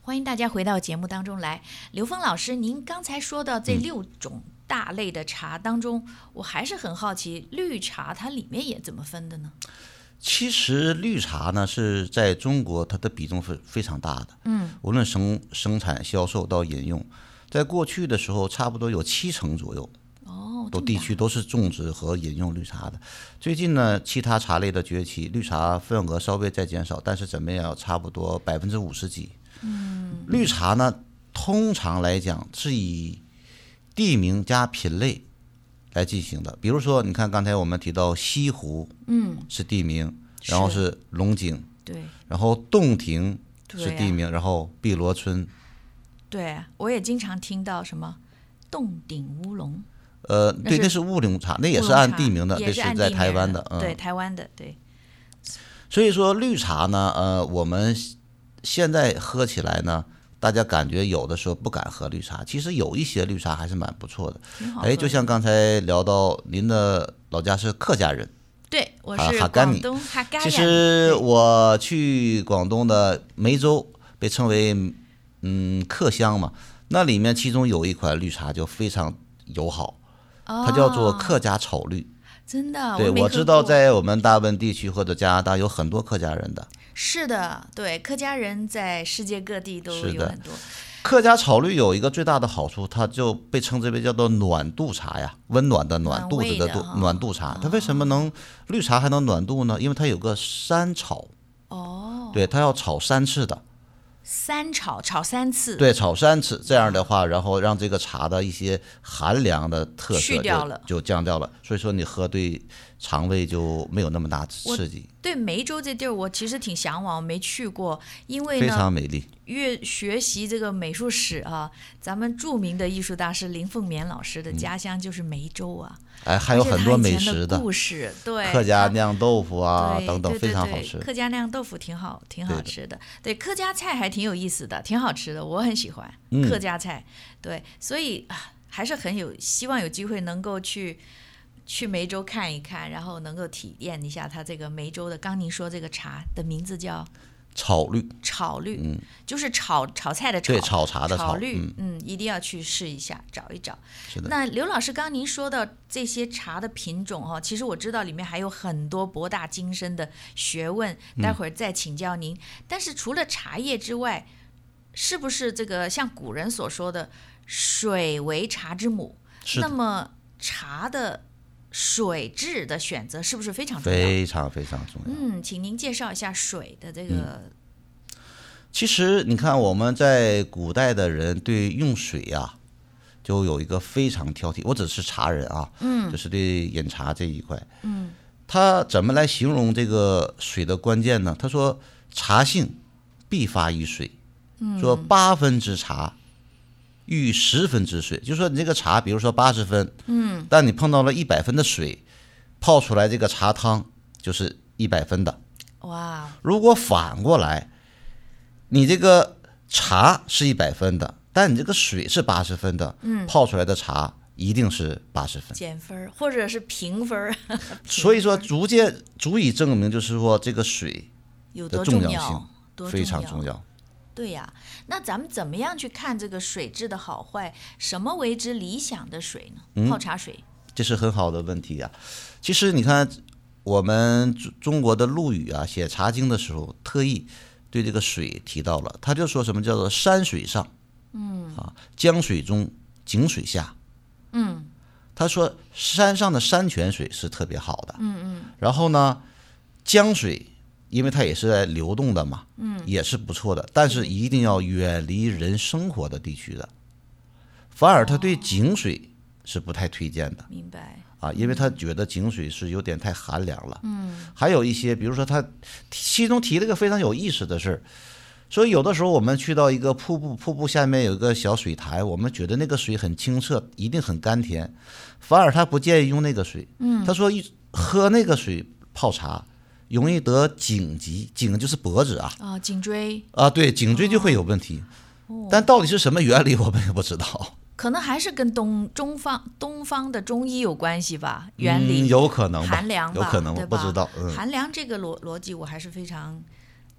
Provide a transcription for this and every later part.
欢迎大家回到节目当中来。刘峰老师，您刚才说到这6种大类的茶当中，我还是很好奇，绿茶它里面也怎么分的呢？ 其实绿茶呢是在中国它的比重是非常大的，无论生产、销售到饮用，在过去的时候差不多有70%左右。都地区都是种植和饮用绿茶的。最近呢，其他茶类的崛起，绿茶份额稍微在减少，但是怎么也要差不多50%几。绿茶呢，通常来讲是以地名加品类来进行的。比如说，你看刚才我们提到西湖，是地名，然后是龙井， 对， 然后洞庭是地名，然后碧螺春。 对，我也经常听到什么洞顶乌龙。 对，那是乌龙茶，那也是按地名的，那是在台湾的， 对，台湾的，对。 所以说绿茶呢，我们现在喝起来呢，大家感觉有的时候不敢喝绿茶，其实有一些绿茶还是蛮不错的。就像刚才聊到您的老家是客家人， 对，我是广东哈嘎。 其实我去广东的梅州，被称为客乡嘛，那里面其中有一款绿茶就非常友好。它叫做客家炒绿， 真的？ 对，我知道在我们大温地区或者加拿大有很多客家人的。 是的，对，客家人在世界各地都有很多。 客家炒绿有一个最大的好处，它就被称之为叫做暖肚茶呀，温暖的暖，肚子的肚，暖肚茶。它为什么绿茶还能暖肚呢？因为它有个3炒。对，它要炒3次的。 炒3次， 对，炒3次，这样的话，然后让这个茶的一些寒凉的特色就降掉了，所以说你喝对肠胃就没有那么大刺激。 对梅州这地儿，我其实挺向往，没去过，因为呢非常美丽。 越学习这个美术史啊，咱们著名的艺术大师林凤眠老师的家乡就是梅州啊。 还有很多美食的故事，对， 客家酿豆腐啊等等，非常好吃。 客家酿豆腐挺好吃的。对，客家菜还挺有意思的，挺好吃的，我很喜欢客家菜。对，所以还是希望有机会能够去梅州看一看，然后能够体验一下它这个梅州的。刚您说这个茶的名字叫炒绿， 就是炒菜的炒， 对，炒茶的炒绿，一定要去试一下，找一找。 是的。 那刘老师，刚您说到这些茶的品种其实我知道里面还有很多博大精深的学问，待会儿再请教您。但是除了茶叶之外，是不是这个像古人所说的“水为茶之母”？那么茶的水质的选择是不是非常重要？ 非常非常重要。 请您介绍一下水的这个。 其实你看，我们在古代的人对用水就有一个非常挑剔。我只是茶人就是对饮茶这一块。他怎么来形容这个水的关键呢？他说茶性必发于水，说8分之茶遇10分之水，就说你这个茶，比如说80分，但你碰到了100分的水，泡出来这个茶汤就是100分的。 哇！ 如果反过来，你这个茶是100分的，但你这个水是80分的，泡出来的茶一定是80分， 减分或者是平分。 所以说足以证明，就是说这个水的重要性非常重要。 对呀，那咱们怎么样去看这个水质的好坏？什么为之理想的水呢？泡茶水， 这是很好的问题其实你看，我们中国的陆羽写《茶经》的时候，特意对这个水提到了，他就说什么叫做山水上，江水中，井水下。他说山上的山泉水是特别好的，然后呢，江水。因为它也是在流动的嘛，也是不错的，但是一定要远离人生活的地区的。反而他对井水是不太推荐的， 明白因为他觉得井水是有点太寒凉了。还有一些，比如说他其中提了一个非常有意思的事，所以有的时候我们去到一个瀑布下面有一个小水潭，我们觉得那个水很清澈，一定很甘甜，反而他不建议用那个水。他说喝那个水泡茶容易得颈疾，颈就是脖子颈椎对，颈椎就会有问题。但到底是什么原理我们也不知道， 可能还是跟东方的中医有关系吧，原理有可能吧， 寒凉吧， 有可能我不知道。 寒凉这个逻辑我还是非常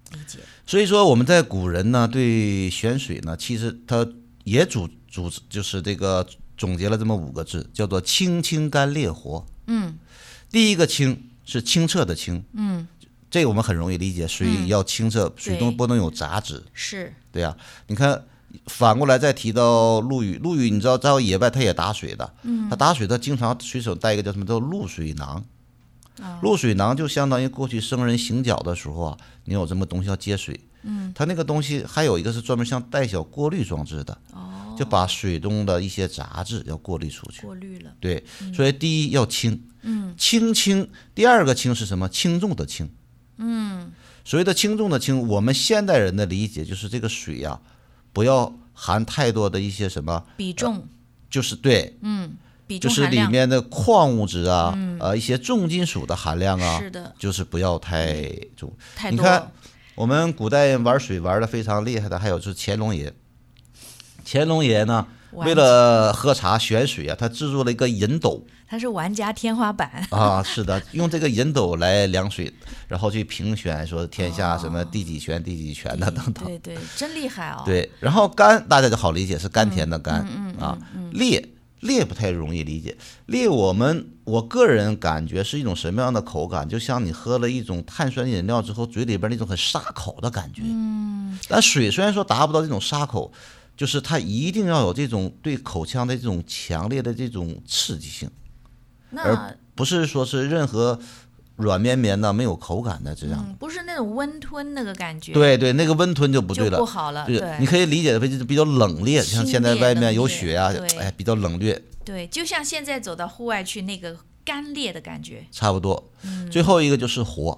理解。 所以说我们在古人呢对选水呢，其实他也就是这个总结了这么5个字，叫做清清干烈活。第一个清是清澈的清，这个我们很容易理解，水要清澈，水中不能有杂质。 是， 对呀，你看。反过来再提到陆羽，陆羽你知道在野外他也打水的，他打水他经常随手带一个叫什么叫露水囊，露水囊就相当于过去僧人行脚的时候啊，你有这么东西要接水，他那个东西还有一个是专门像带小过滤装置的，就把水中的一些杂质要过滤出去， 过滤了。 对，所以第一要清，清，第二个清是什么？轻重的轻，所谓的轻重的轻，我们现代人的理解就是这个水呀，不要含太多的一些什么比重， 就是对， 比重就是里含量面的矿物质啊，一些重金属的含量啊， 是的， 就是不要太重。 太多。 你看，我们古代人玩水玩的非常厉害的，还有就是乾隆爷。乾隆爷呢，为了喝茶选水啊，他制作了一个银斗。 他是玩家天花板啊，是的，用这个银斗来量水，然后去评选说天下什么第几泉、第几泉的等等。 对对，真厉害哦。 对，然后甘大家就好理解，是甘甜的甘啊。烈不太容易理解，烈我个人感觉是一种什么样的口感？就像你喝了一种碳酸饮料之后，嘴里边那种很沙口的感觉。但水虽然说达不到这种沙口，就是它一定要有这种对口腔的这种强烈的这种刺激性。而不是说是任何软绵绵的没有口感的这样， 不是那种温吞那个感觉。 对对，那个温吞就不对了， 就不好了。对， 你可以理解的比较冷冽，像现在外面有雪啊，比较冷冽。 对，就像现在走到户外去那个干裂的感觉。 差不多。最后一个就是活，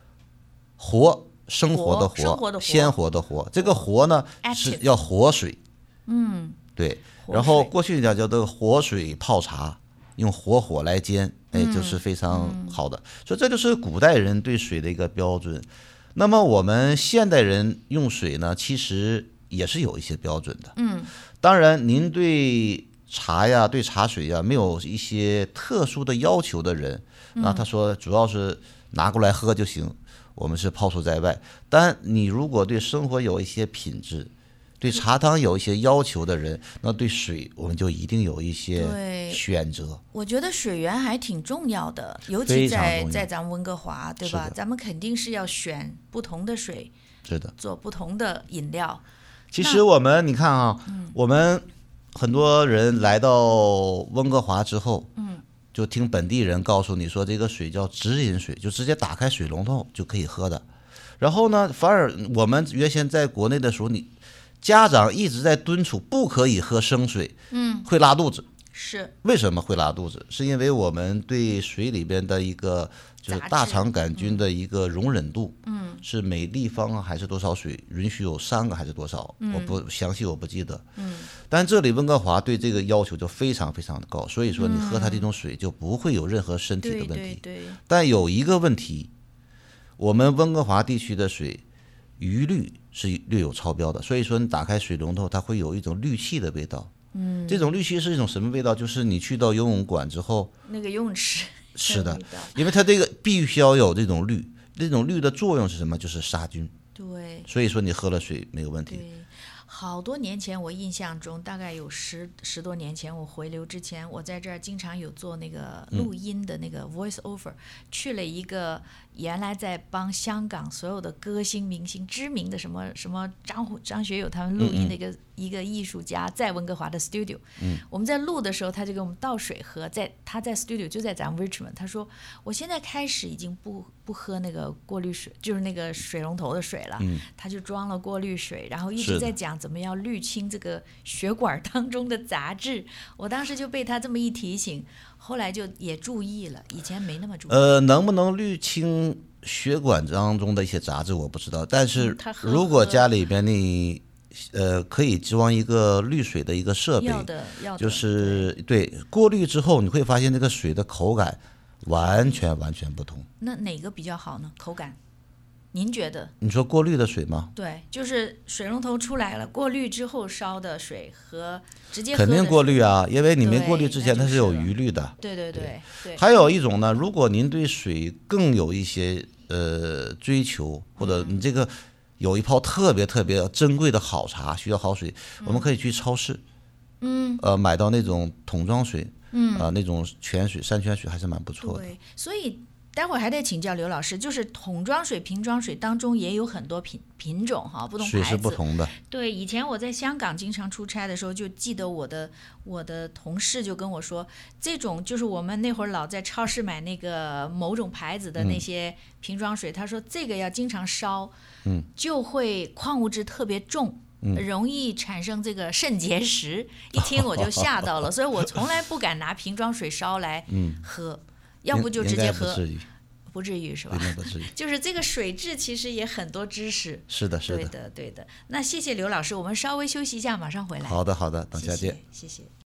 生活的活，鲜活的活。这个活呢是要活水。对。然后过去叫做活水泡茶。用活火来煎，就是非常好的。所以这就是古代人对水的一个标准。那么我们现代人用水呢，其实也是有一些标准的。当然您对茶呀、对茶水呀没有一些特殊的要求的人，那他说主要是拿过来喝就行，我们是抛除在外。但你如果对生活有一些品质，对茶汤有一些要求的人，那对水我们就一定有一些选择。 我觉得水源还挺重要的，尤其在咱们温哥华，对吧？咱们肯定是要选不同的水， 是的， 做不同的饮料。 其实你看啊，我们很多人来到温哥华之后，就听本地人告诉你说，这个水叫直饮水，就直接打开水龙头就可以喝的。然后呢，反而我们原先在国内的时候，家长一直在敦促不可以喝生水，会拉肚子。 是为什么会拉肚子？是因为我们对水里边的一个就是大肠杆菌的一个容忍度，是每立方还是多少水允许有3个还是多少？我不详细我不记得。但这里温哥华对这个要求就非常非常的高，所以说你喝它这种水就不会有任何身体的问题。 对。 但有一个问题，我们温哥华地区的水余氯是略有超标的，所以说你打开水龙头，它会有一种氯气的味道。这种氯气是一种什么味道？就是你去到游泳馆之后，那个游泳池是的，因为它这个必须要有这种氯，这种氯的作用是什么？就是杀菌。 对， 所以说你喝了水没有问题。 对，好多年前我印象中，大概有十多年前，我回流之前，我在这儿经常有做那个录音的那个 voice over，去了一个原来在帮香港所有的歌星明星知名的什么张学友他们录音的一个艺术家在温哥华的 studio，我们在录的时候他就给我们倒水喝，他在 studio 就在咱们 Richmond， 他说我现在开始已经不喝那个过滤水，就是那个水龙头的水了，他就装了过滤水，然后一直在讲怎么样滤清这个血管当中的杂质。我当时就被他这么一提醒，后来就也注意了，以前没那么注意。 能不能滤清血管当中的一些杂质我不知道，但是如果家里边你可以装一个滤水的一个设备，就是对过滤之后，你会发现这个水的口感完全不同。 那哪个比较好呢？口感？您觉得？ 你说过滤的水吗？ 对，就是水龙头出来了，过滤之后烧的水和直接喝的肯定过滤啊，因为你没过滤之前它是有余氯的。 对。 还有一种呢，如果您对水更有一些追求，或者你这个有一泡特别特别珍贵的好茶，需要好水，我们可以去超市，买到那种桶装水，那种泉水、山泉水还是蛮不错的。 对，所以待会儿还得请教刘老师，就是桶装水、瓶装水当中也有很多品种哈，不同牌子， 水是不同的。 对，以前我在香港经常出差的时候，就记得我的同事就跟我说，这种就是我们那会儿老在超市买那个某种牌子的那些瓶装水，他说这个要经常烧，就会矿物质特别重。容易产生这个肾结石，一听我就吓到了，所以我从来不敢拿瓶装水烧来喝，要不就直接喝。不至于是吧？ 不至于。 就是这个水质其实也很多知识。 是的，是的。 对的，对的。那谢谢刘老师，我们稍微休息一下，马上回来。 好的，好的，等下见。 谢谢。